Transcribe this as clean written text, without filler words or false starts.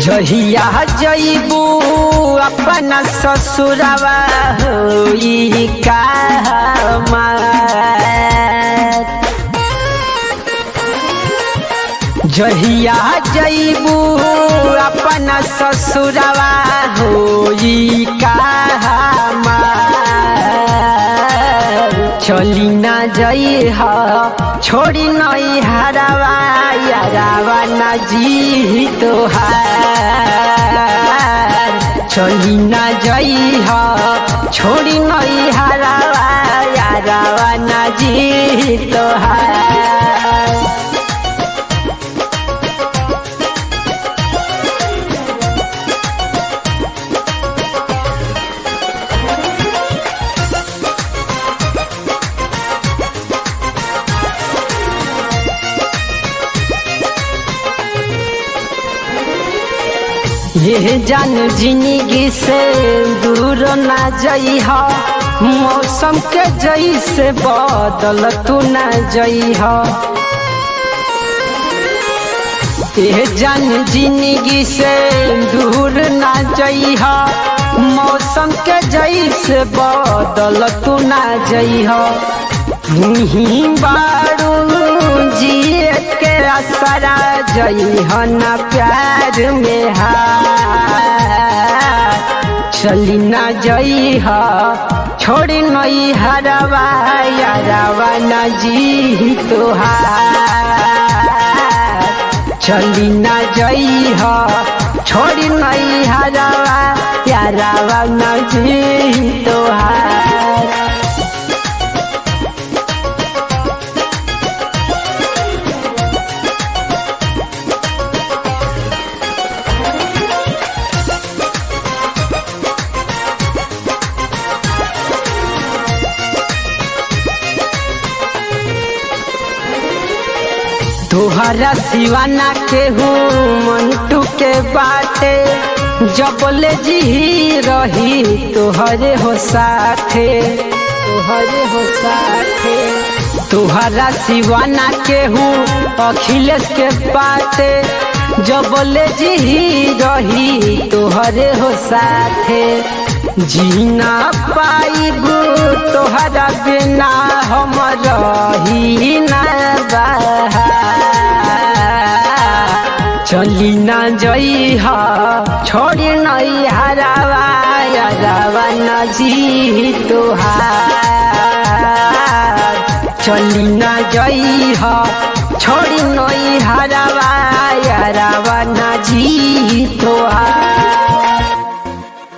जहिया जइबू अपना ससुरवा होई का जहिया जइबू अपना ससुरवा होई का चली ना जई हा छोड़ी नई हरवा यारावा ना जी तोहार चली ना जई हा छोड़ी नई हरवा यारावा ना जी तोहार। ये जान जिंदगी से दूर ना जई हा मौसम के जैसे बदल तू ना जई हा। ये जान जिंदगी से दूर ना जई हा मौसम के जैसे बदल तू ना जई हा। तुही बारू जिए के असरा जई हा ना प्यार में चली ना जई हा छोड़ी नई हरवा यारवा ना जी तोहार चली ना जई हा छोड़ी नई हरवा यारवा ना जी तोहार। तोहरा सिवाना के हूँ मंटू के बाटे जबले जी रही तोहरे हो साथे तोहरे हो साथे। तोहरा सिवाना के हूँ अखिलेश के बाटे जबले जी रही तोहरे हो साथे। जीना पाइबू तोहरा बिना हम रही ना चली ना जई हा छोड़ी नई हरवा यारवा ना जी तोहार चली ना जई हा छोड़ी नई हरवा यारवा ना जी तोहार।